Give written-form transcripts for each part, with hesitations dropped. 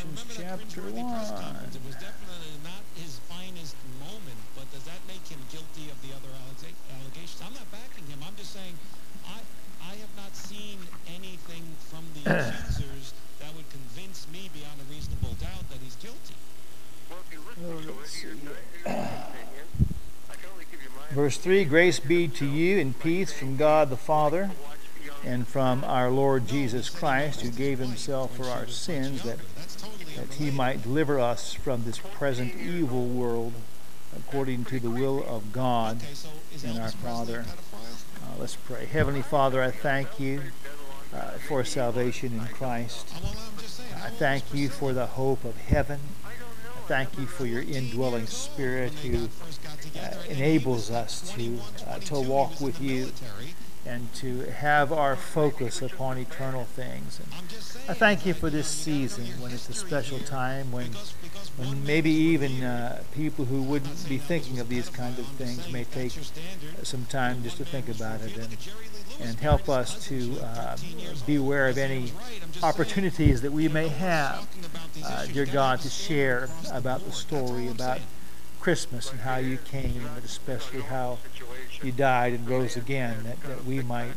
Galatians chapter 1. It was definitely not his finest moment, but does that make him guilty of the other allegations? I'm not backing him. I'm just saying I have not seen anything from the accusers that would convince me beyond a reasonable doubt that he's guilty. Verse 3, grace be to you and peace from God the Father and from our Lord Jesus Christ, who gave himself for our sins, that he might deliver us from this present evil world, according to the will of God and our Father. Let's pray. Heavenly Father, I thank you for salvation in Christ. I thank you for the hope of heaven. I thank you for your indwelling Spirit who enables us to walk with you and to have our focus upon eternal things. And I thank you for this season when it's a special time, when maybe even people who wouldn't be thinking of these kind of things may take some time just to think about it and help us to be aware of any opportunities that we may have, dear God, to share about the story, about Christmas and how you came, but especially how you died and rose again, that we might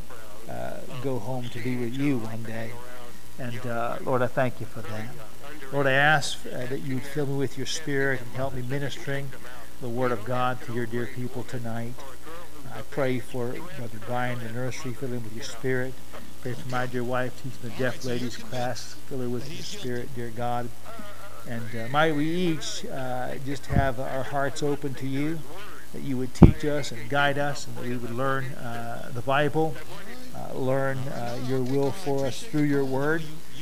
go home to be with you one day. And Lord, I thank you for that. Lord, I ask that you fill me with your Spirit and help me ministering the Word of God to your dear people tonight. I pray for Brother Brian, the nursery, fill him with your Spirit. Pray for my dear wife, teaching the deaf ladies class, fill her with your Spirit, dear God. And might we each just have our hearts open to you, that you would teach us and guide us, and that we would learn the Bible, learn your will for us through your word,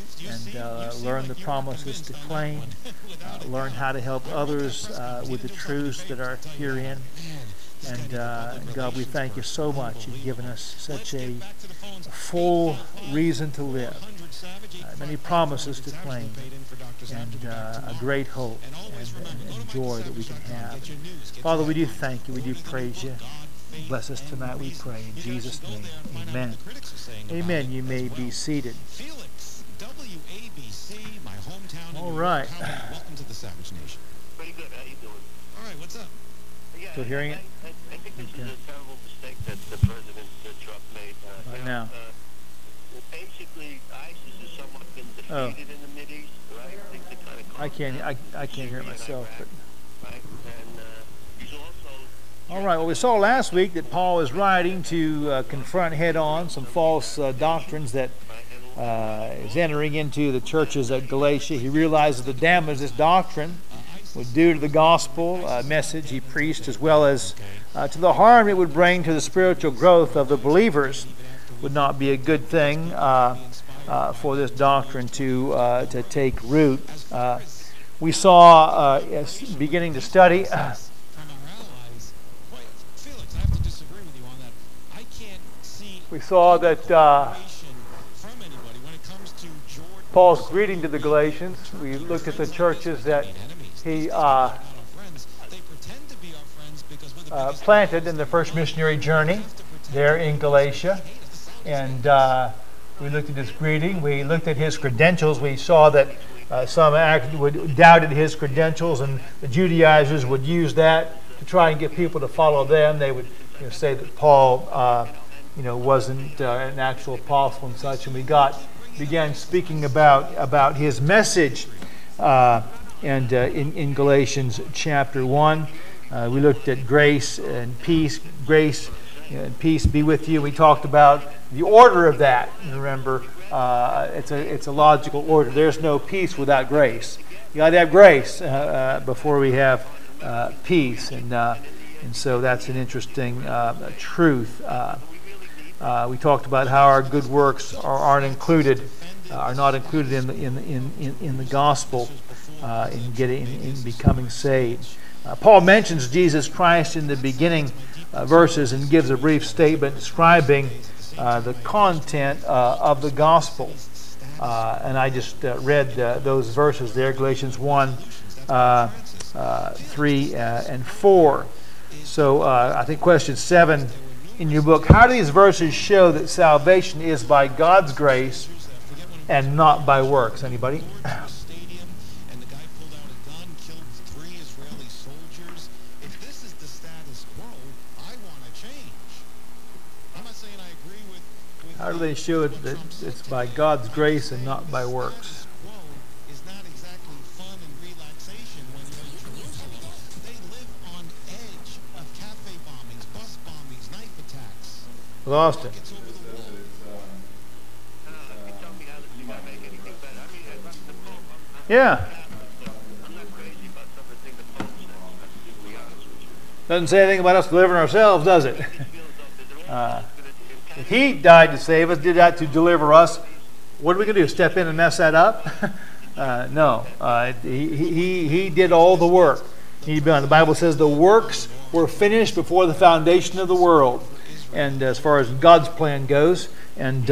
and learn the promises to claim, learn how to help others with the truths that are herein. And God, we thank you so much. You've given us such a full reason to live, many promises to claim, and a great hope and joy that we can have. Father, we do thank you. We do praise you. Bless us tonight, we pray. In Jesus' name, amen. Amen. You may be seated. All right. Welcome to the Savage Nation. Pretty good. How you doing? All right, what's up? Yeah, Still hearing it? I think this is a terrible mistake that the President Trump made. Right now. Basically, ISIS has somewhat been defeated in the Mideast, right? Things are kind of I can't hear it myself. But. Right? And he's also... All right. Well, we saw last week that Paul is writing to confront head-on some false doctrines that is entering into the churches at Galatia. He realizes the damage this doctrine would do to the gospel message he preached, as well as to the harm it would bring to the spiritual growth of the believers. Would not be a good thing for this doctrine to take root. We saw, beginning to study, we saw that Paul's greeting to the Galatians. We looked at the churches that he planted in the first missionary journey there in Galatia. And we looked at his greeting. We looked at his credentials. We saw that some doubted his credentials, and the Judaizers would use that to try and get people to follow them. They would say that Paul wasn't an actual apostle and such. And we began speaking about his message in Galatians chapter 1. We looked at grace and peace. Grace and peace be with you. We talked about the order of that. Remember, it's a logical order. There's no peace without grace. You got to have grace before we have peace, and so that's an interesting truth. We talked about how our good works are not included in the gospel in becoming saved. Paul mentions Jesus Christ in the beginning verses and gives a brief statement describing the content of the gospel. And I just read those verses there, Galatians 1, 3, and 4. So I think question 7 in your book, how do these verses show that salvation is by God's grace and not by works? Anybody? How do they show it that it's by God's grace and not by works? Is not exactly fun and relaxation when you're in Jerusalem. They live on edge of cafe bombings, bus bombings, knife attacks. Lost it. It's over the wall. You tell me how this is going to make anything better. I mean, the Pope, Yeah. I'm not crazy about some of the things the Pope says, to be honest with you. Doesn't say anything about us delivering ourselves, does it? If he died to save us, did that to deliver us, what are we going to do? Step in and mess that up? No. He did all the work. The Bible says the works were finished before the foundation of the world. And as far as God's plan goes, and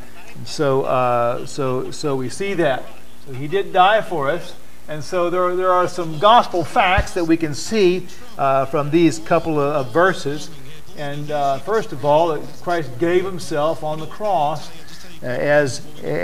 so we see that. So he did die for us. And so there are some gospel facts that we can see from these couple of verses. And first of all, Christ gave himself on the cross as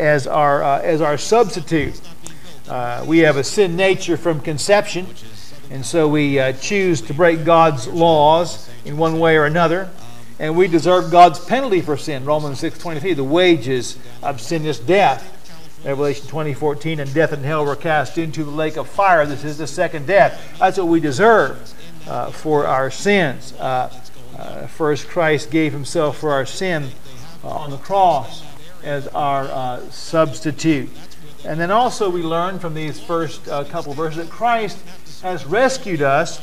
our substitute. We have a sin nature from conception, and so we choose to break God's laws in one way or another. And we deserve God's penalty for sin. Romans 6:23, the wages of sin is death. Revelation 20:14, and death and hell were cast into the lake of fire. This is the second death. That's what we deserve for our sins. First, Christ gave himself for our sin on the cross as our substitute. And then also we learn from these first couple of verses that Christ has rescued us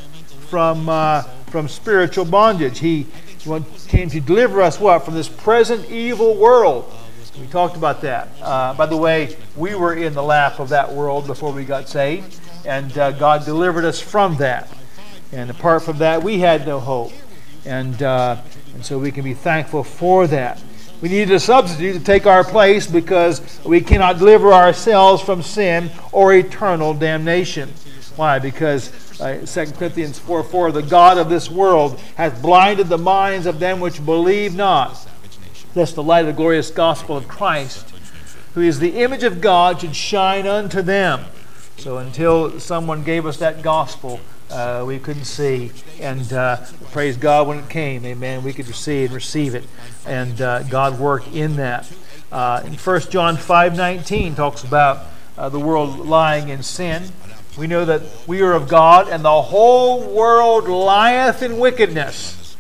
from spiritual bondage. He came to deliver us from this present evil world. We talked about that. By the way, we were in the lap of that world before we got saved, and God delivered us from that. And apart from that, we had no hope. And so we can be thankful for that. We needed a substitute to take our place because we cannot deliver ourselves from sin or eternal damnation. Why? Because 2 Corinthians 4:4, the God of this world hath blinded the minds of them which believe not, lest the light of the glorious gospel of Christ, who is the image of God, should shine unto them. So until someone gave us that gospel, we couldn't see. And praise God when it came, amen, we could see and receive it. And God worked in that. In 1 John 5:19 talks about the world lying in sin. We know that we are of God, and the whole world lieth in wickedness.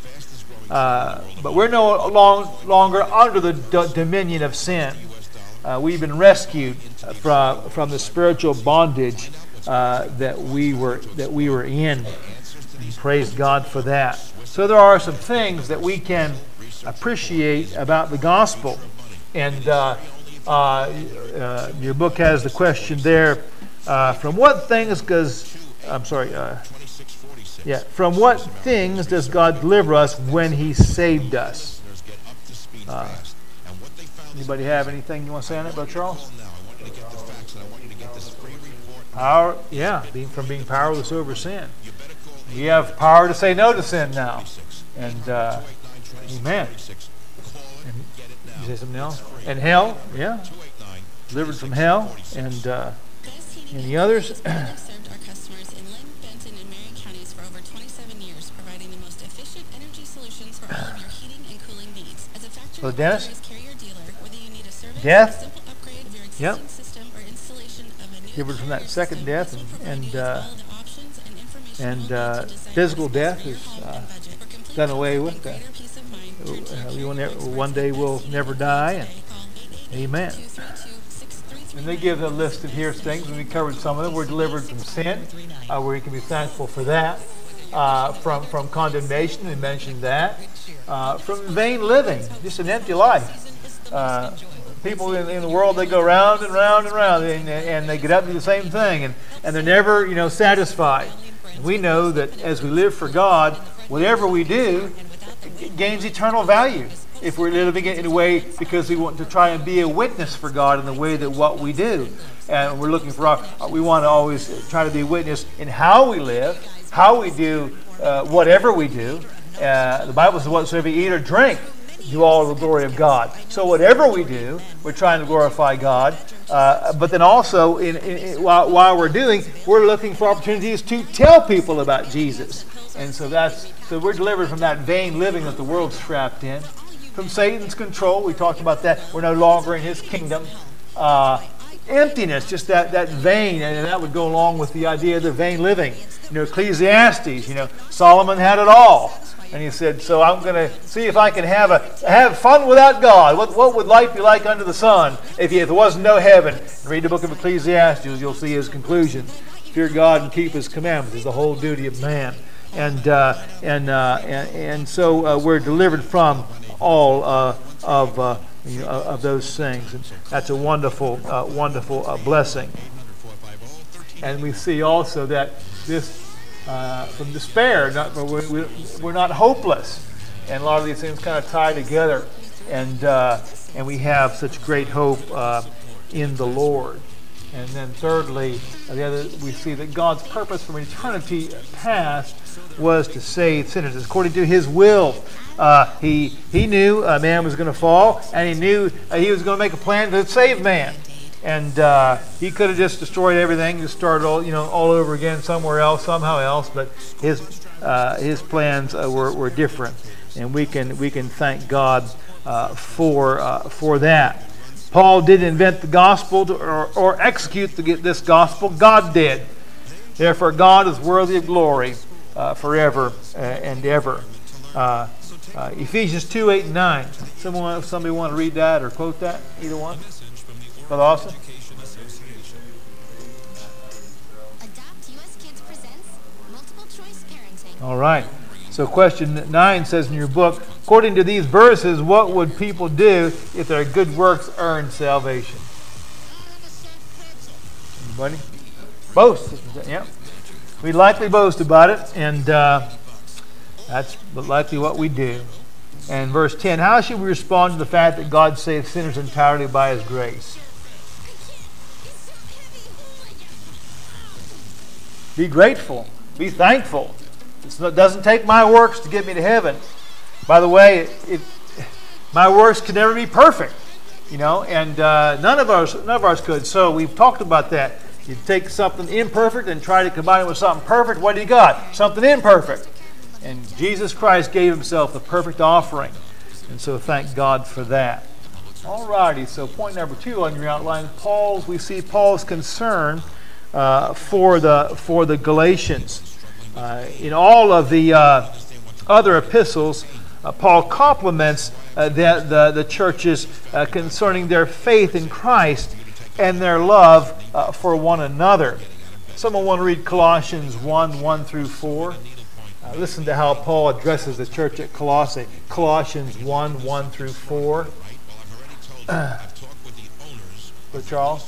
But we're no longer under the dominion of sin. We've been rescued from the spiritual bondage that we were in. And praise God for that. So there are some things that we can appreciate about the gospel. And your book has the question there. From what things does God deliver us when He saved us? Anybody have anything you want to say on it, Brother Charles? Power, from being powerless over sin. We have power to say no to sin now. And amen. And you say something else? And hell, delivered from hell. And the others. Served our customers in Lynn, Benton, and Marion counties for over 27 years, providing the most efficient energy solutions for all of your heating and cooling needs. As a factory Carrier dealer, whether you need a service, a simple upgrade of your existing system, or installation of a new delivered from that second death, and physical death is done away with. One day we'll never die, and amen. And they give a list of here's things, and we covered some of them. We're delivered from sin, where you can be thankful for that. From condemnation, we mentioned that. From vain living, just an empty life. People in the world, they go round and round and round, and they get up to do the same thing, and they're never, satisfied. And we know that as we live for God, whatever we do gains eternal value. If we're living it in a way because we want to try and be a witness for God in the way that what we do. And we're looking for, we want to always try to be a witness in how we live, how we do whatever we do. The Bible says, whatsoever you eat or drink, do all the glory of God. So whatever we do, we're trying to glorify God. But then also, while we're doing, we're looking for opportunities to tell people about Jesus. And so we're delivered from that vain living that the world's trapped in. from Satan's control. We talked about that. We're no longer in his kingdom. Emptiness, just that vain, and that would go along with the idea of the vain living. Ecclesiastes, Solomon had it all. And he said, so I'm going to see if I can have fun without God. What would life be like under the sun if there was no heaven? Read the book of Ecclesiastes, you'll see his conclusion. Fear God and keep his commandments is the whole duty of man. And so we're delivered from all of those things. And that's a wonderful blessing. And we see also that this from despair, we're not hopeless, and a lot of these things kind of tie together, and we have such great hope in the Lord. And then thirdly, we see that God's purpose from eternity past was to save sinners according to his will. He knew man was going to fall, and he knew he was going to make a plan to save man. And he could have just destroyed everything, just started all over again somewhere else, somehow else. But his plans were different, and we can thank God for that. Paul didn't invent the gospel or execute this gospel. God did. Therefore, God is worthy of glory forever and ever. Ephesians 2:8 and 9. Somebody want to read that or quote that? Either one. Brother Austin? Adopt US Kids presents multiple choice parenting. All right. So question 9 says in your book, according to these verses, what would people do if their good works earned salvation? Anybody? Boast. Yeah. We likely boast about it, and that's likely what we do. And verse 10, how should we respond to the fact that God saves sinners entirely by his grace? Be grateful. Be thankful. It doesn't take my works to get me to heaven. By the way, my works can never be perfect, and none of ours could. So we've talked about that. You take something imperfect and try to combine it with something perfect. What do you got? Something imperfect. And Jesus Christ gave himself the perfect offering. And so thank God for that. All righty, so point number 2 on your outline, we see Paul's concern for the Galatians. In all of the other epistles, Paul compliments the churches concerning their faith in Christ and their love for one another. Someone want to read Colossians 1 through 4? Listen to how Paul addresses the church at Colossae. Colossians 1 through 4. Brother Charles?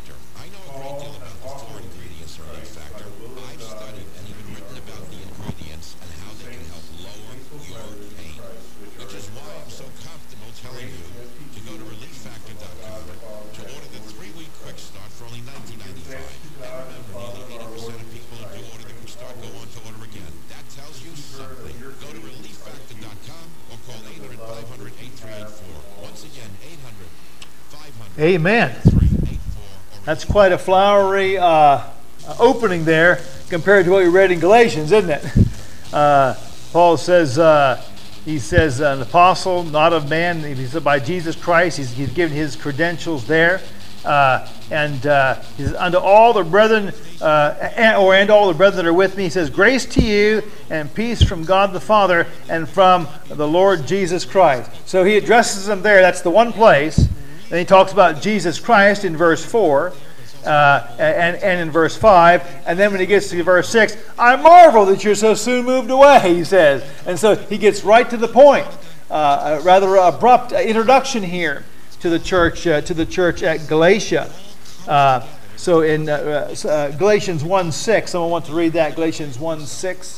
Amen. That's quite a flowery opening there compared to what we read in Galatians, isn't it? Paul says, an apostle, not of man. He said by Jesus Christ. He's given his credentials there. And he says, unto all the brethren, and all the brethren that are with me, he says, grace to you and peace from God the Father and from the Lord Jesus Christ. So he addresses them there. That's the one place. Then he talks about Jesus Christ in verse 4 and in verse 5. And then when he gets to verse 6, I marvel that you're so soon moved away, he says. And so he gets right to the point. A rather abrupt introduction here to the church at Galatia. So in Galatians 1:6, someone wants to read that? Galatians 1:6.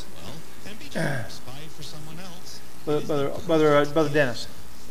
Brother Dennis.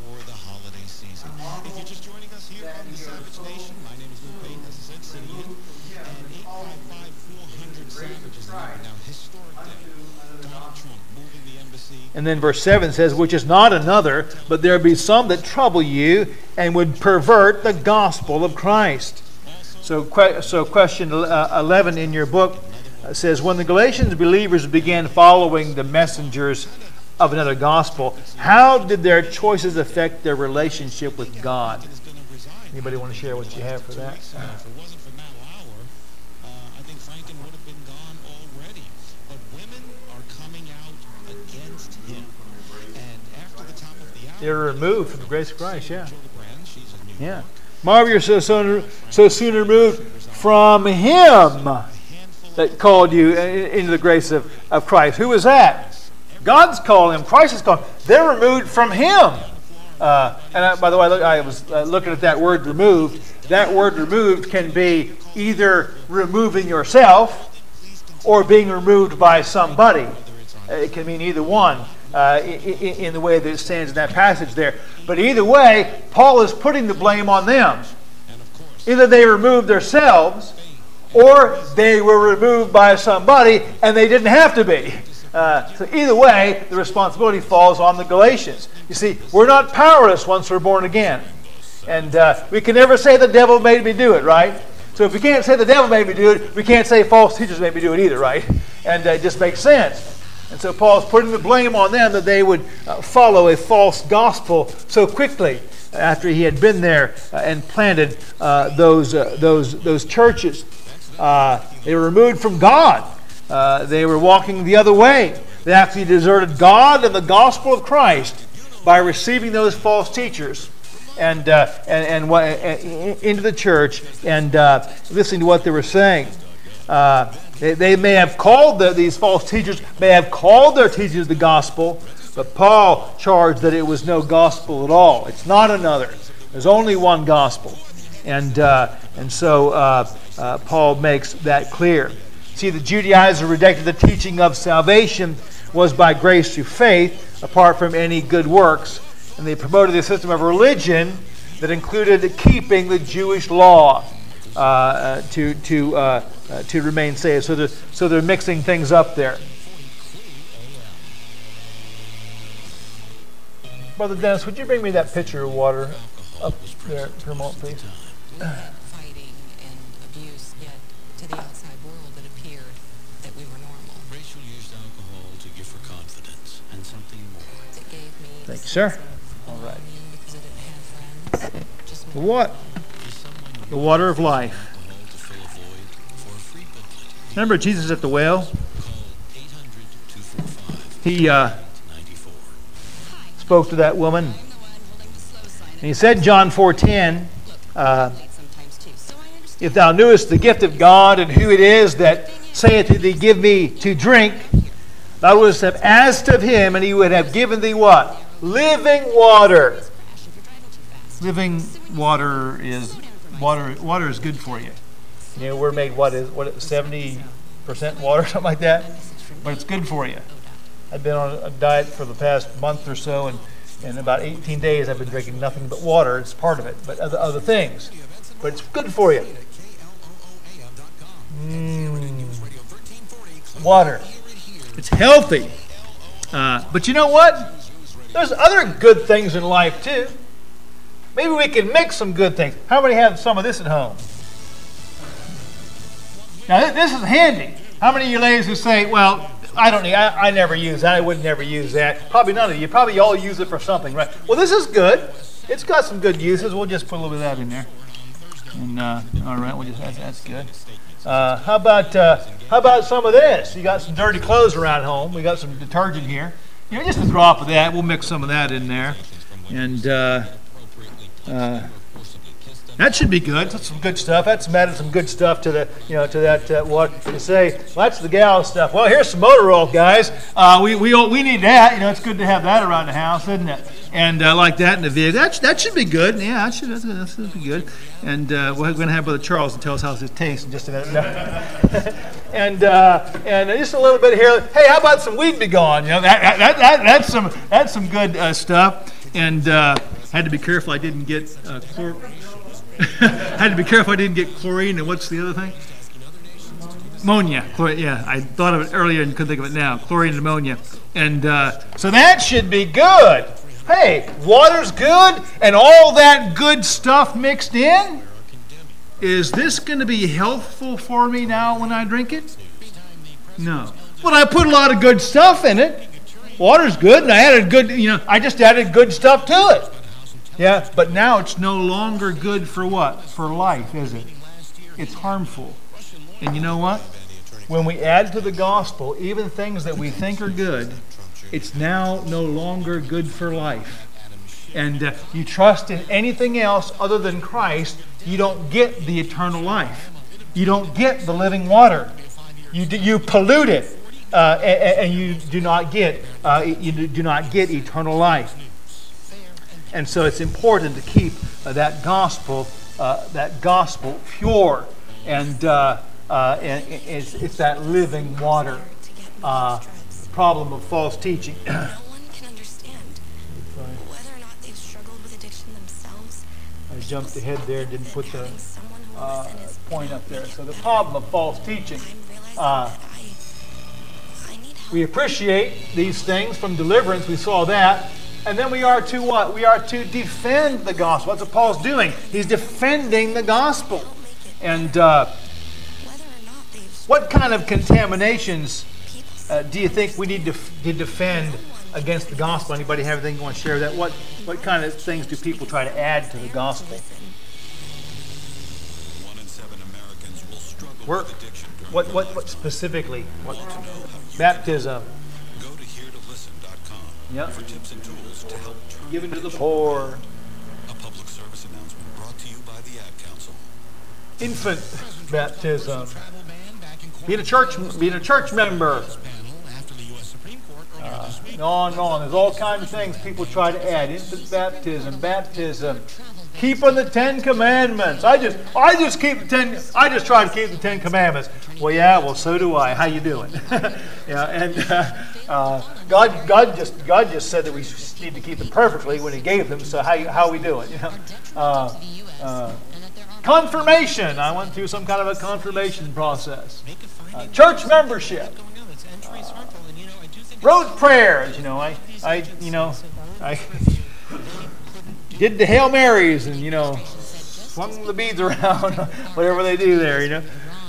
And then verse 7 says, which is not another, but there be some that trouble you and would pervert the gospel of Christ. So question 11 in your book says, when the Galatians believers began following the messengers of another gospel, how did their choices affect their relationship with God? Anybody want to share what you have for that? If it wasn't for Matt Lauer, I think Franken would have been gone already. But women are coming out against him. And after the top of the hour, They're removed from the grace of Christ, yeah. Gillibrand, she's a new Yeah. Marvel, you're so soon removed from him that called you into the grace of Christ. Who was that? God's calling him. Christ is calling him. They're removed from him. By the way, I was looking at that word removed. That word removed can be either removing yourself or being removed by somebody. It can mean either one in the way that it stands in that passage there. But either way, Paul is putting the blame on them. Either they removed themselves or they were removed by somebody and they didn't have to be. So either way, the responsibility falls on the Galatians. You see, we're not powerless once we're born again. And we can never say the devil made me do it, right? So if we can't say the devil made me do it, we can't say false teachers made me do it either, right? And it just makes sense. And so Paul's putting the blame on them that they would follow a false gospel so quickly after he had been there and planted those churches. They were removed from God. They were walking the other way. They actually deserted God and the gospel of Christ by receiving those false teachers and into the church and listening to what they were saying. They may have called these false teachers may have called their teachers the gospel, but Paul charged that it was no gospel at all. It's not another. There's only one gospel, and so Paul makes that clear. See, the Judaizers rejected the teaching of salvation was by grace through faith, apart from any good works, and they promoted a system of religion that included keeping the Jewish law to remain saved. So they're mixing things up there. Brother Dennis, would you bring me that pitcher of water up there for a moment, please? Fighting and abuse, yet to the outside world it appeared that we were normal. Rachel used alcohol to give her confidence and something more. It gave me Thank you, sir. All right. because I didn't have friends. Just The what? The water of life. Remember Jesus at the well? He spoke to that woman. And he said, John 4:10, if thou knewest the gift of God and who it is that saith to thee, give me to drink, thou wouldst have asked of him, and he would have given thee what? Living water. Living water is good for you. You know, we're made 70% water, something like that, but it's good for you. I've been on a diet for the past month or so, and in about 18 days I've been drinking nothing but water. It's part of it, but other things. But it's good for you. Water. It's healthy. But you know what? There's other good things in life too. Maybe we can mix some good things. How many have some of this at home? Now this is handy. How many of you ladies who say, well, I never use that, I would never use that. Probably none of you. Probably all use it for something, right? Well, this is good. It's got some good uses. We'll just put a little bit of that in there. And all right, that's good. How about some of this? You got some dirty clothes around home. We got some detergent here. You know, just a drop of that. We'll mix some of that in there. And that should be good. That's some good stuff. That's added some good stuff to that. What you say? Well, that's the gal stuff. Well, here's some motor oil, guys. We need that. You know, it's good to have that around the house, isn't it? And like that in the vehicle. That should be good. Yeah, that's be good. And we're going to have Brother Charles and tell us how it tastes in just a minute. and just a little bit here. Hey, how about some weed be gone? You know, that's some good stuff. And had to be careful I didn't get had to be careful I didn't get chlorine. And what's the other thing? Ammonia. Yeah, I thought of it earlier and couldn't think of it now. Chlorine and ammonia. And so that should be good. Hey, water's good and all that good stuff mixed in. Is this going to be healthful for me now when I drink it? No. But I put a lot of good stuff in it. water's good, and I just added good stuff to it. Yeah, but now it's no longer good for what? For life, is it? It's harmful. And you know what? When we add to the gospel, even things that we think are good, it's now no longer good for life. And you trust in anything else other than Christ, you don't get the eternal life. You don't get the living water. You pollute it, and you do not get eternal life. And so it's important to keep that gospel pure, and it's that living water. Problem of false teaching. No one can understand whether or not they've struggled with addiction themselves. I jumped ahead there, didn't put the point up there. So the problem of false teaching. We appreciate these things from deliverance. We saw that. And then we are to what? We are to defend the gospel. That's what Paul's doing. He's defending the gospel. And what kind of contaminations do you think we need to defend against the gospel? Anybody have anything you want to share with that? What kind of things do people try to add to the gospel? 1 in 7 Americans will struggle with addiction. What specifically? What? Baptism. Go to heretolisten.com Yep. for tips and tools to help turn Given to the addiction. poor. A public service announcement brought to you by the Ad Council. Infant baptism. Being a church member. On and on. There's all kinds of things people try to add. Infant baptism, keeping the 10 Commandments. I just try to keep the 10 Commandments. Well, yeah. Well, so do I. How you doing? Yeah. And God just said that we need to keep them perfectly when He gave them. So how are we doing? You know. Confirmation. I went through some kind of a confirmation process. Church membership. Road prayers. I did the Hail Marys and swung the beads around, whatever they do there.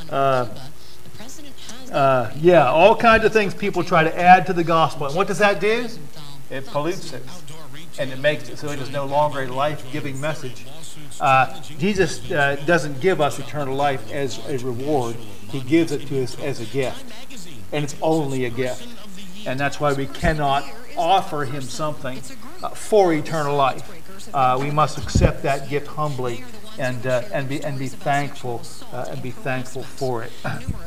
All kinds of things people try to add to the gospel. And what does that do? It pollutes it, and it makes it so it is no longer a life-giving message. Jesus doesn't give us eternal life as a reward. He gives it to us as a gift, and it's only a gift. And that's why we cannot offer Him something for eternal life. We must accept that gift humbly and be thankful for it.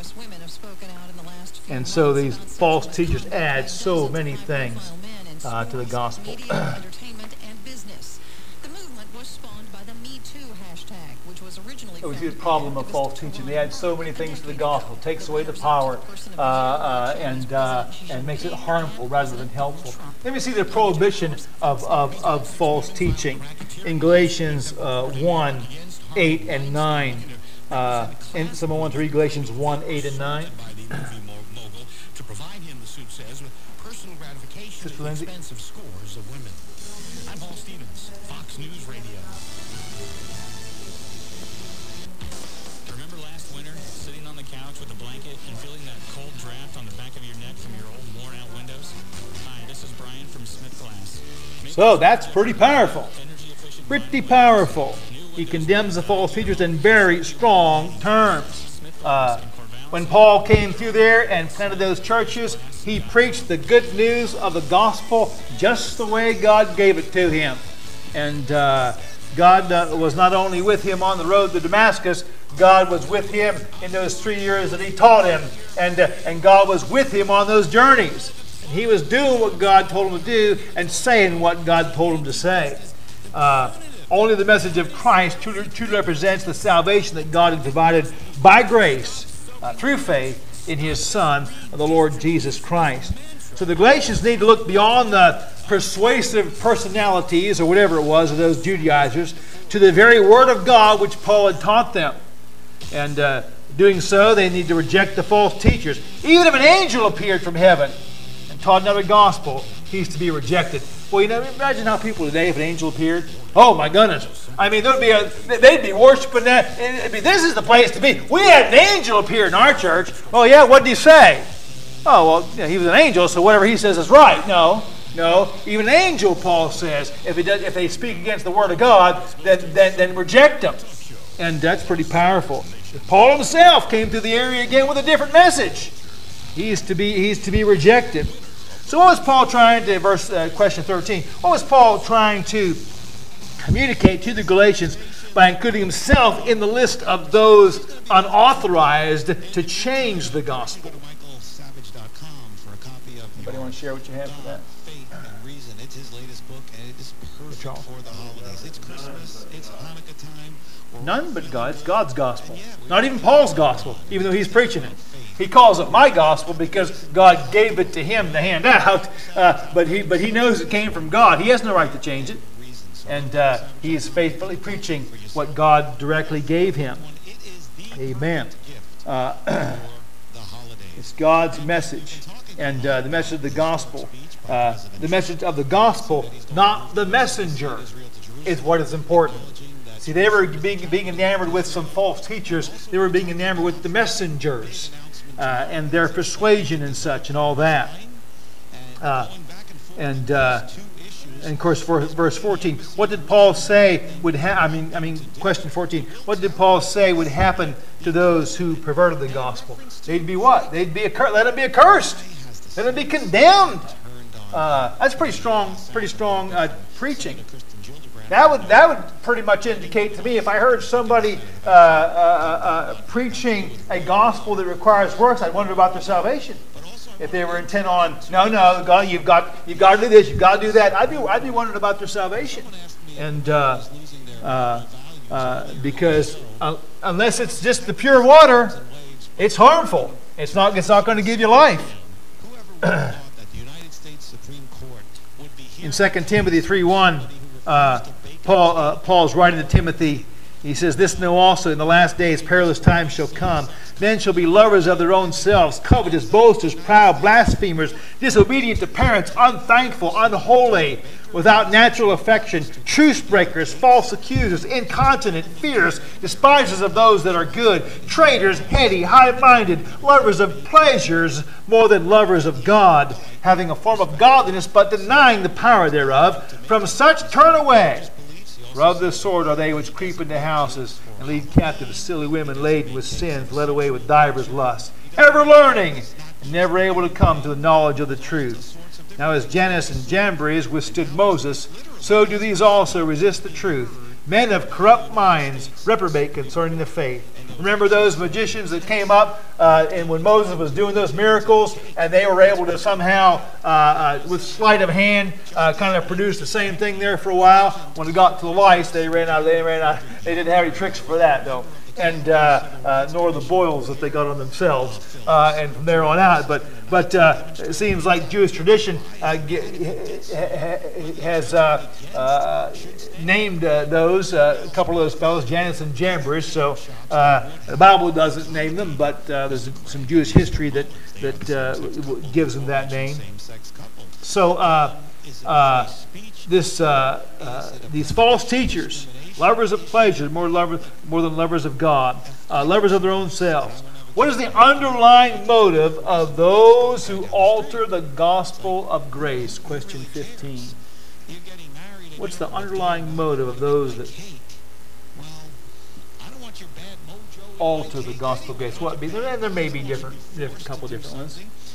And so these false teachers add so many things to the gospel. We see the problem of false teaching. They add so many things to the gospel. It takes away the power and makes it harmful rather than helpful. Then we see the prohibition of false teaching in Galatians 1, 8 and 9. And someone want to read Galatians 1, 8 and 9? To provide him, the suit says, with personal gratification at the expense of scores of women. I'm Paul Stevens, Fox News Radio. Remember last winter, sitting on the couch with a blanket and feeling that cold draft on the back of your neck from your old worn-out windows? Hi, this is Brian from Smith Glass. So that's pretty powerful. Pretty powerful. He condemns the false teachers in very strong terms. When Paul came through there and planted those churches, he preached the good news of the gospel just the way God gave it to him. And God was not only with him on the road to Damascus, God was with him in those 3 years that he taught him. And God was with him on those journeys. And he was doing what God told him to do and saying what God told him to say. Only the message of Christ truly represents the salvation that God has provided by grace through faith in His Son, the Lord Jesus Christ. So the Galatians need to look beyond the persuasive personalities or whatever it was of those Judaizers to the very Word of God which Paul had taught them. And doing so, they need to reject the false teachers. Even if an angel appeared from heaven and taught another gospel, he's to be rejected. Well, imagine how people today, if an angel appeared, oh my goodness. I mean, they'd be worshiping that. This is the place to be. We had an angel appear in our church. Oh yeah, what did he say? oh, well, he was an angel, so whatever he says is right. No. Even an angel, Paul says, if they speak against the word of God, then reject them. And that's pretty powerful. Paul himself came through the area again with a different message. He's to be rejected. So what was Paul trying to, question 13, what was Paul trying to communicate to the Galatians by including himself in the list of those unauthorized to change the gospel? Anybody want to share what you have for that? Faith and Reason. It's his latest book, and it is perfect for the holidays. It's Christmas. It's Hanukkah time. None but God. It's God's gospel. Not even Paul's gospel, even though he's preaching it. He calls it my gospel because God gave it to him to hand out. But he knows it came from God. He has no right to change it. And he is faithfully preaching what God directly gave him. Amen. It's God's message. And the message of the gospel. The message of the gospel, not the messenger, is what is important. See, they were being enamored with some false teachers. They were being enamored with the messengers and their persuasion and such and all that. And of course, for verse 14, what did Paul say would happen? Question 14. What did Paul say would happen to those who perverted the gospel? They'd be what? They'd be let them be accursed. Let them be condemned. That's pretty strong preaching. That would pretty much indicate to me, if I heard somebody preaching a gospel that requires works, I'd wonder about their salvation. If they were intent on, no, God, you've got to do this, you've got to do that, I'd be wondering about their salvation. And because unless it's just the pure water, it's harmful. It's not going to give you life. In 2 Timothy 3:1, Paul's writing to Timothy. He says, "This know also, in the last days perilous times shall come. Men shall be lovers of their own selves, covetous, boasters, proud, blasphemers, disobedient to parents, unthankful, unholy, without natural affection, truce breakers, false accusers, incontinent, fierce, despisers of those that are good, traitors, heady, high-minded, lovers of pleasures more than lovers of God, having a form of godliness, but denying the power thereof. From such turn away. For of this sort are they which creep into houses and lead captive silly women laden with sins, led away with divers lusts, ever learning and never able to come to the knowledge of the truth. Now as Jannes and Jambres withstood Moses, so do these also resist the truth. Men of corrupt minds reprobate concerning the faith." Remember those magicians that came up and when Moses was doing those miracles, and they were able to somehow, with sleight of hand, kind of produce the same thing there for a while. When it got to the lice, they ran out. They didn't have any tricks for that, though. And nor the boils that they got on themselves, and from there on out. But it seems like Jewish tradition has named those, a couple of those fellows, Jannes and Jambres. So the Bible doesn't name them, but there's some Jewish history that gives them that name. So these false teachers, lovers of pleasure more than lovers of God, lovers of their own selves. What is the underlying motive of those who alter the gospel of grace? Question 15. What's the underlying motive of those that alter the gospel of grace? What would be there? There may be different couple different ones.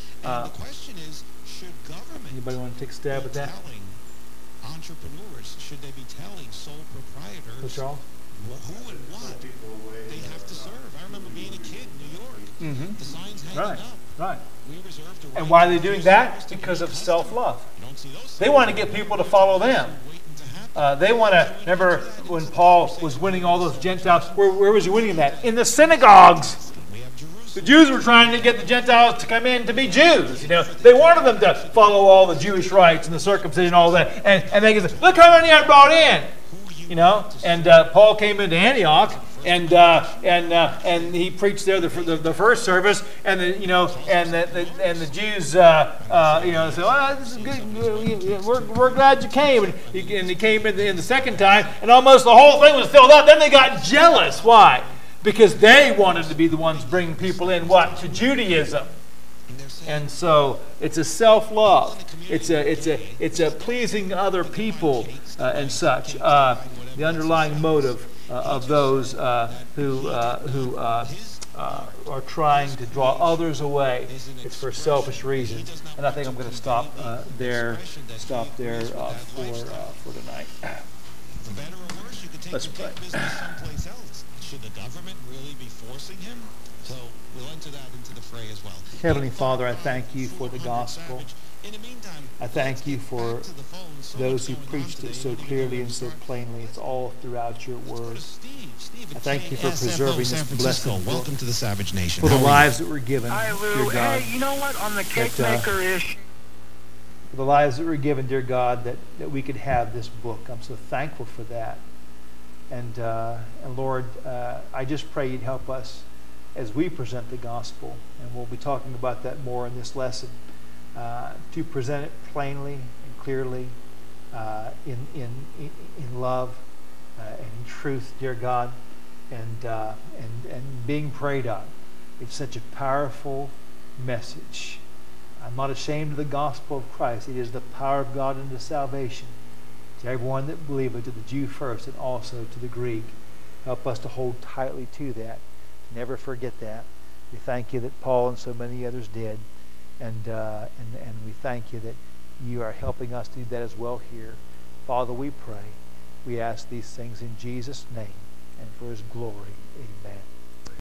Anybody want to take a stab at that? Entrepreneurs, should they be telling sole proprietors who and what they have to serve? I remember being a kid in New York. Mm-hmm. The signs hanging up. Right. We reserve to. And why are they doing that? Because of self-love. They want to get people to follow them. They want to. Remember when Paul was winning all those Gentiles? Where was he winning that? In the synagogues. The Jews were trying to get the Gentiles to come in to be Jews. You know, they wanted them to follow all the Jewish rites and the circumcision and all that. And they said, "Look how many I brought in." You know, and Paul came into Antioch, and he preached there the first service, and the Jews said, "Well, this is good. We're glad you came." And he came in the second time, and almost the whole thing was filled up. Then they got jealous. Why? Because they wanted to be the ones bringing people in, what? To Judaism. And so it's a self-love. It's a pleasing other people and such. The underlying motive of those who are trying to draw others away. It's for selfish reasons. And I think I'm going to stop there for tonight. Let's pray. Should the government really be forcing him? So we'll enter that into the fray as well. Heavenly Father, I thank you for the gospel. I thank you for those who preached it so clearly and so plainly. It's all throughout your word. I thank you for preserving this blessed book. Welcome to the Savage Nation. For the lives that were given, Hi, Lou. dear God. Hey, you know what? On the cake maker issue. For the lives that were given, dear God, that we could have this book. I'm so thankful for that. And Lord, I just pray you'd help us as we present the gospel, and we'll be talking about that more in this lesson, to present it plainly and clearly, in love and in truth, dear God, and being prayed on. It's such a powerful message. I'm not ashamed of the gospel of Christ. It is the power of God unto salvation to everyone that believeth, to the Jew first and also to the Greek. Help us to hold tightly to that. Never forget that. We thank you that Paul and so many others did. And we thank you that you are helping us do that as well here. Father, we pray. We ask these things in Jesus' name and for his glory. Amen.